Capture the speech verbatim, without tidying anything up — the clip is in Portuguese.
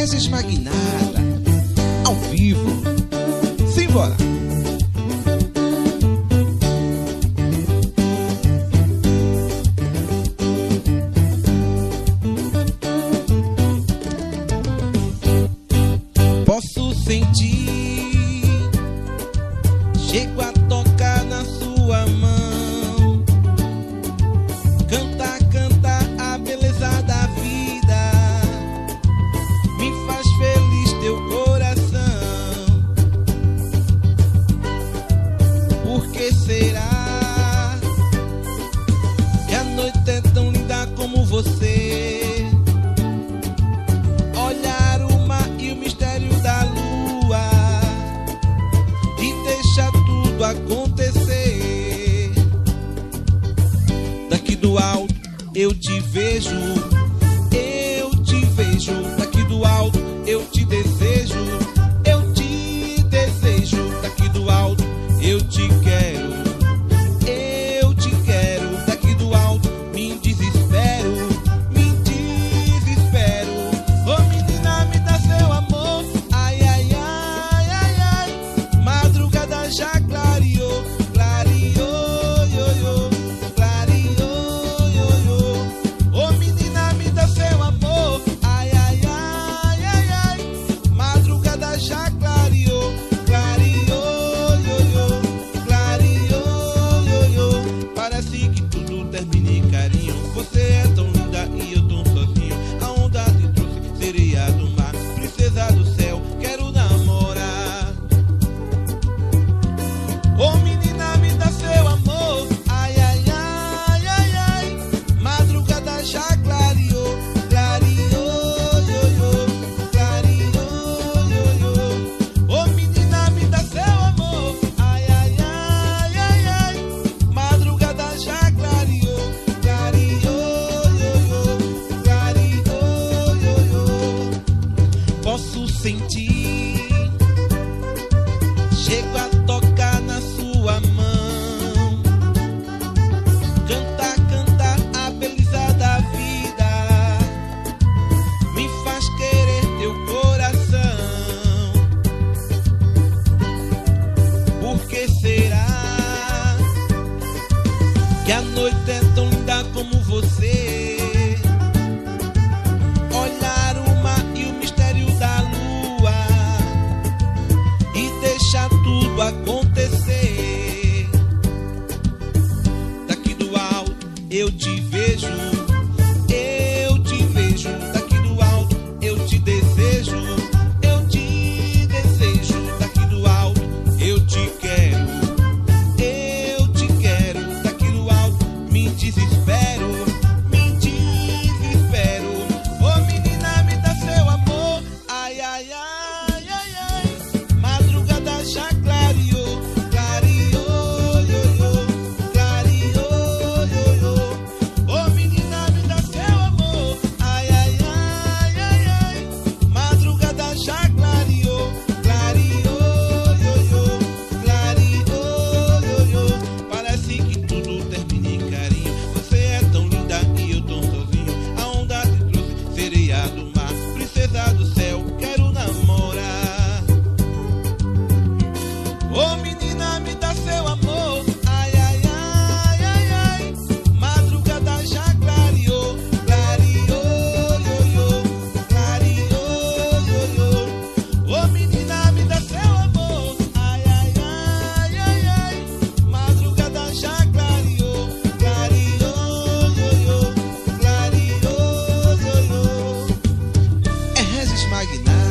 Regis Magnata, ao vivo. Simbora! Posso sentir, chego a tocar na sua mão. Canta, canta a beleza da vida, me faz feliz teu coração. Por que será que a noite é tão linda como você? Olhar o mar e o mistério da lua e deixa tudo acontecer. Daqui do alto eu te vejo, eu te vejo. Daqui do alto eu te desejo, eu te desejo. Daqui do alto eu te quero, eu te quero. Daqui do alto me desespero, me desespero. Ô menina, me dá seu amor, ai, ai, ai, ai, ai. Madrugada já clareou, clareou, ioiô, clareou, ioiô. Ô menina, me dá seu amor, ai, ai, ai, ai, ai. Madrugada já clareou, clareou, ioiô, clareou, ioiô. Parece que tudo termina em carinho. Você é tão linda e eu tão sozinho. A onda te trouxe, sereia do mar, princesa do céu, quero namorar. Ô menina, me dá seu amor, ai, ai, ai, ai, ai. Madrugada já clareou, clareou, ioiô, clareou, ioiô. Ô menina, me dá seu amor, ai, ai, ai, ai, ai. Madrugada já clareou, clareou, ioiô, clareou, ioiô. Posso sentir, chego a tocar na sua mão. Canta, canta a beleza da vida, me faz querer teu coração. Por que será que a noite é tão linda como você? Olhar o mar e o mistério da lua e deixa tudo acontecer. Daqui do alto eu te vejo, eu te vejo. Daqui do alto eu te desejo, eu te desejo. Daqui do alto eu te quero, eu te quero. Daqui do alto me desespero, me desespero. Ô menina, me dá seu amor, ai, ai, ai, ai, ai. Madrugada já clareou, clareou, ioiô, clareou, ioiô. Ô menina, me dá seu amor, ai, ai, ai, ai, ai. Madrugada já clareou, clareou, ioiô, clareou, ioiô. Parece que tudo termina em carinho. Você é tão linda e eu tão sozinho. A onda te trouxe, sereia do mar, princesa do céu, quero namorar. Ô menina, me dá seu amor, ai, ai, ai, ai, ai. Madrugada já clareou, clareou, ioiô, clareou, ioiô. Ô menina, me dá seu amor, ai, ai, ai, ai, ai. Madrugada já clareou, clareou, ioiô, clareou, ioiô. É Regis Magnata.